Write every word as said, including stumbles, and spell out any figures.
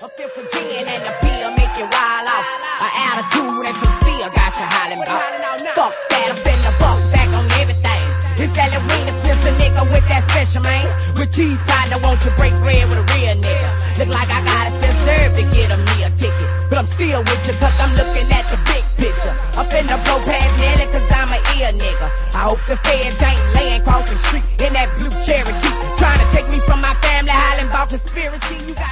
A fifth of gin and a pill make you wild off. An attitude and some steel got you hollering about. Fuck that, I'm finna fuck back on everything. It's that Lorena Smith, a nigga with that special, man. With cheese pie, won't you break bread with a real nigga? Look like I gotta send serve to get a meal ticket. But I'm still with you cause I'm looking at the big picture. I'm finna blow past Nelly cause I'm a ear nigga. I hope the feds ain't laying across the street in that blue Cherokee, trying to take me from my family, hollering about conspiracy. You got